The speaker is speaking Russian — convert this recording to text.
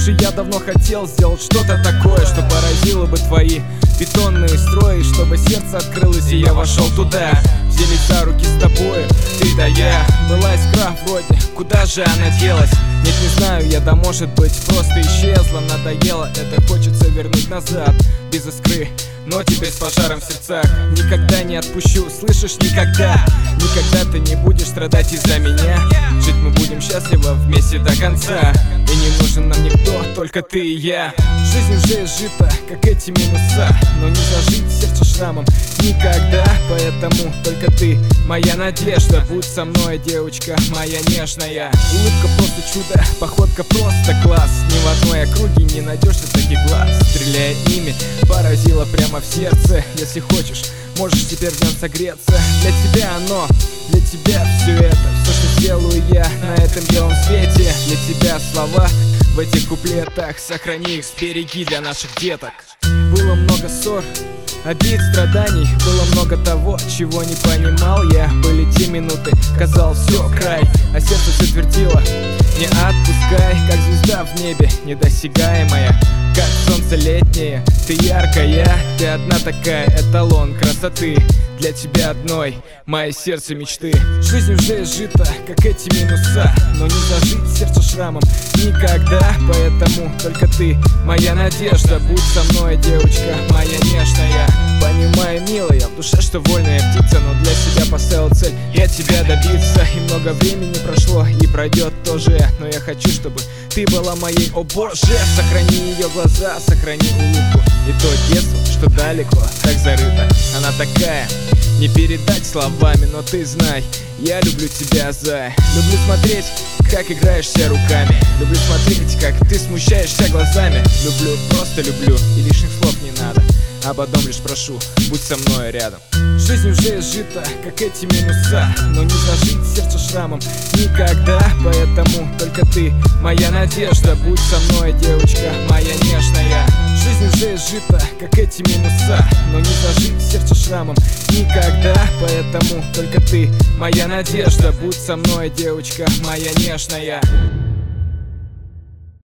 Слушай, я давно хотел сделать что-то такое, что поразило бы твои бетонные строи, чтобы сердце открылось и я вошел туда. Взялись за руки с тобой, ты да я. Была искра вроде, куда же она делась? Нет, не знаю я, да может быть просто исчезла. Надоело, это хочется вернуть назад. Без искры, но теперь с пожаром в сердцах. Никогда не отпущу, слышишь, никогда. Никогда ты не будешь страдать из-за меня. Жить мы будем счастливо вместе до конца. И не нужен нам никто, только ты и я. Жизнь уже изжита, как эти минуса, но не зажить сердце шрамом никогда. Поэтому только ты, моя надежда. Будь со мной, девочка моя нежная. Улыбка просто чудо, походка просто класс. Ни в одной округе не найдешь ты таких глаз. Стреляя ими, поразила прямо в сердце. Если хочешь, можешь теперь в нем согреться. Для тебя оно, для тебя все это. Все, что делаю я на этом белом свете. Для тебя слова в этих куплетах. Сохрани их, сбереги для наших деток. Было много ссор, обид, страданий. Было много того, чего не понимал я. Были те минуты, казалось, все, край. А сердце все твердило: не отпускай. Как звезда в небе, недосягаемая, как солнце летнее, ты яркая. Ты одна такая, эталон красоты. Для тебя одной, мое сердце мечты. Жизнь уже изжита, как эти минуса, но не зажить сердце шрамом никогда. Поэтому только ты, моя надежда. Будь со мной, девочка моя нежная. Понимаю, милая, в душе, что вольная птица, но для себя поставил цель я тебя добиться. И много времени прошло, и пройдет тоже, но я хочу, чтобы ты была моей, о боже. Сохрани ее глаза, сохрани улыбку и то детство, что далеко, так зарыто. Она такая, не передать словами, но ты знай, я люблю тебя, зай. Люблю смотреть, как играешься руками. Люблю смотреть, как ты смущаешься глазами. Люблю, просто люблю, и лишних слов не надо. Об одном лишь прошу, будь со мной рядом. Жизнь уже изжита, как эти минуса, но не зажить сердце шрамом никогда. Поэтому только ты, моя надежда. Будь со мной, девочка моя нежная. Жизнь уже изжита, как эти минуса, но не зажить сердце шрамом никогда. Поэтому только ты, моя надежда. Будь со мной, девочка моя нежная.